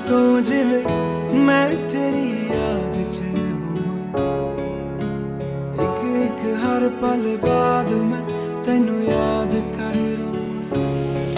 तो जिवें मैं तेरी याद च होवां, एक एक हर पल बाद मैं तैनू याद कर रोवां।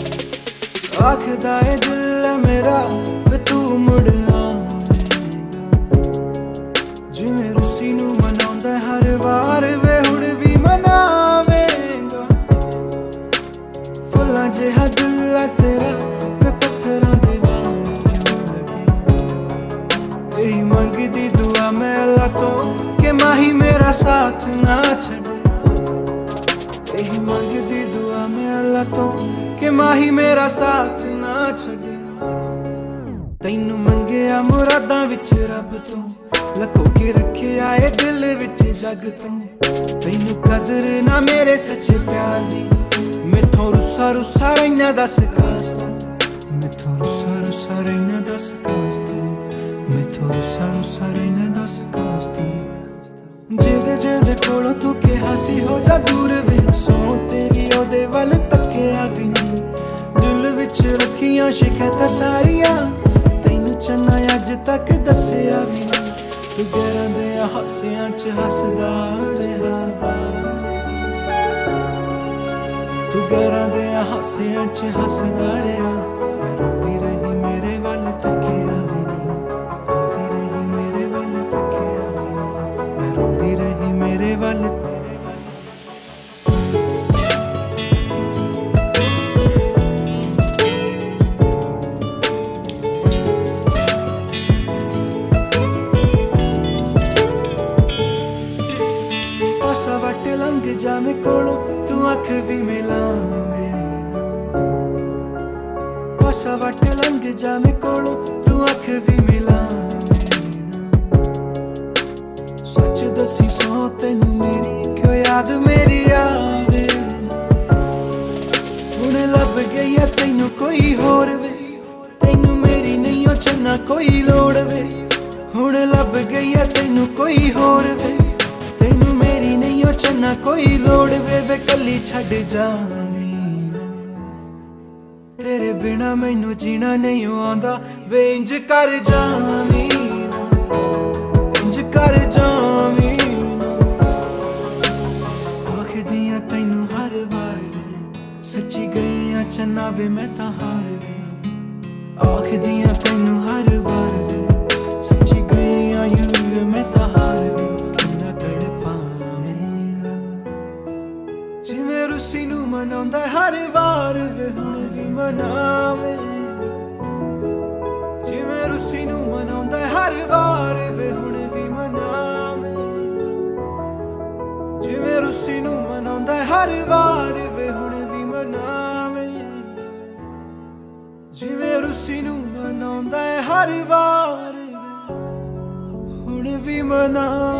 आखदा ए दिल है मेरा वे तू मुड़ आवेगा, जिवें रुसी नू मनाउंदा हर वार वे हुण भी मनावेगा। फुल्लां जिहा दिल है तेरा वे पत्थरां दे वांग क्यों लगे, यही मंगदी दुआ मैं अल्लाह तो कि माही मेरा साथ ना छड़े। यही मंगदी दुआ मैं अल्लाह तो कि माही मेरा साथ ना छड़े। तैनू मंगिया मुरादां विच रब तो, लको के रखिया ए दिल विच जग तो। तैनू कदर ना मेरे सच्चे प्यार दी, मैथों रुस्सा रुस्सा रैना दस खास तू। मैथों रुस्सा रुस्सा रैना दस खास तू, मैथों रुस्सा रुस्सा रैना दस खास तू। जेदे जेदे कोलों तू के हासी हो जा दूर वे, सौ तेरी ओदे वल तकिया भी नहीं। दिल विच रखियां शिकायतां सारियां, तैनू चन्ना अज तक दस्सिया भी नहीं। तू गैरां दे हासियां च हसदा रहा, तू गैरां दे हासियां च हसदा रहा। मैं रोंदी रही मेरे वल तकिया भी नहीं, रोंदी रही मेरे वल तकिया भी नहीं। मैं रोंदी रही मेरे वल। पासा वट लंघ जावे कोलों तू अख भी मिलावे ना, पासा वट लंघ जावे कोलों तू अख भी मिलावे ना। सच दसी सौ तैनू मेरी क्यों याद मेरी आवे ना। हुण लब गई है तैनू कोई होर वे, तैनू मेरी नहीं ओ चन्ना कोई लोड़ वे। हुण लब गई है तैनू कोई होर वे, तैनू मेरी नहीं ओ चन्ना कोई लोड़ वे। वे कली छड़ जावी ना, तेरे बिना मैनू जीना नहीं आंदा वे। इंज कर जावी ना, इंज कर जावी ना। आखदियां तैनू हर वार वे, सच्ची गईयां चन्ना वे मैं तां हार वे। आखदियां तैनू हर वार वे, सच्ची गईयां यूं वे मैं तां हार वे। किन्ना तड़पावेला जिवें रुसी नू मनाउंदा हर वार वे हुण भी मनावेगा। जिवें रुसी नू मनाउंदा हर वार वे हुण भी मनावेगा। जिवें रुसी नू मनाउंदा हर वार वे हुण भी मनावेगा। जिवें रुसी नू मनाउंदा हर वार वे हुण भी मनावेगा।